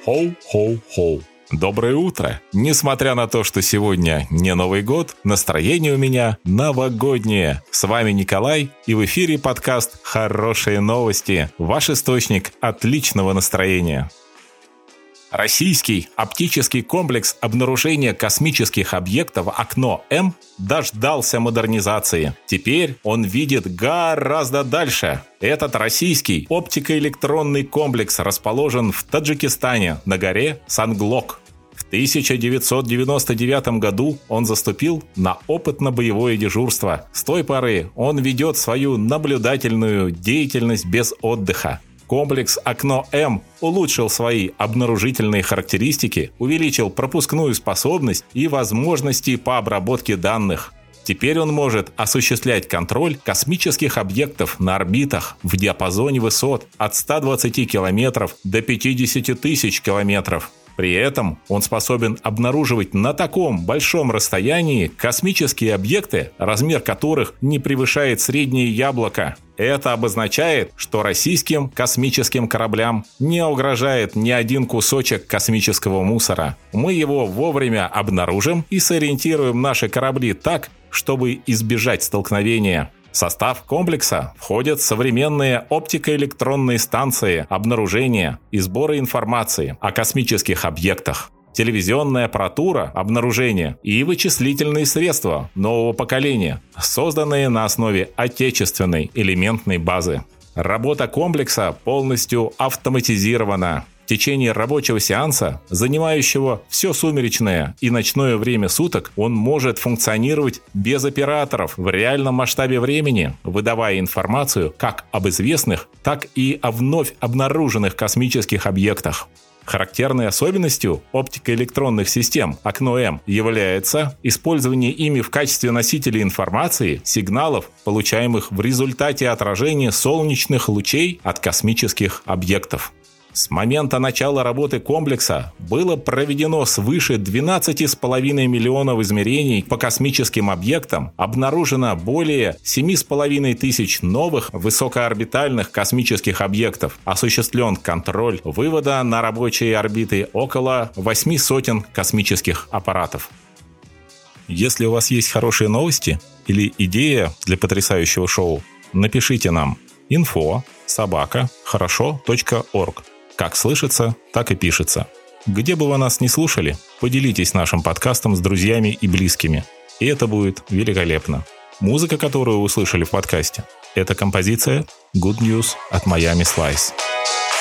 Хоу-хоу-хоу. Доброе утро! Несмотря на то, что сегодня не Новый год, настроение у меня новогоднее. С вами Николай, и в эфире подкаст «Хорошие новости». Ваш источник отличного настроения. Российский оптический комплекс обнаружения космических объектов «Окно-М» дождался модернизации. Теперь он видит гораздо дальше. Этот российский оптико-электронный комплекс расположен в Таджикистане на горе Санглок. В 1999 году он заступил на опытно-боевое дежурство. С той поры он ведет свою наблюдательную деятельность без отдыха. Комплекс «Окно-М» улучшил свои обнаружительные характеристики, увеличил пропускную способность и возможности по обработке данных. Теперь он может осуществлять контроль космических объектов на орбитах в диапазоне высот от 120 километров до 50 тысяч километров. При этом он способен обнаруживать на таком большом расстоянии космические объекты, размер которых не превышает среднее яблоко. Это обозначает, что российским космическим кораблям не угрожает ни один кусочек космического мусора. Мы его вовремя обнаружим и сориентируем наши корабли так, чтобы избежать столкновения. В состав комплекса входят современные оптико-электронные станции обнаружения и сбора информации о космических объектах, телевизионная аппаратура обнаружения и вычислительные средства нового поколения, созданные на основе отечественной элементной базы. Работа комплекса полностью автоматизирована. В течение рабочего сеанса, занимающего все сумеречное и ночное время суток, он может функционировать без операторов в реальном масштабе времени, выдавая информацию как об известных, так и о вновь обнаруженных космических объектах. Характерной особенностью оптико-электронных систем «Окно-М» является использование ими в качестве носителей информации сигналов, получаемых в результате отражения солнечных лучей от космических объектов. С момента начала работы комплекса было проведено свыше 12,5 миллионов измерений по космическим объектам, обнаружено более 7,5 тысяч новых высокоорбитальных космических объектов, осуществлен контроль вывода на рабочие орбиты около 800 космических аппаратов. Если у вас есть хорошие новости или идея для потрясающего шоу, напишите нам info@хорошо.org. Как слышится, так и пишется. Где бы вы нас ни слушали, поделитесь нашим подкастом с друзьями и близкими. И это будет великолепно. Музыка, которую вы услышали в подкасте, это композиция Good News от Miami Slice.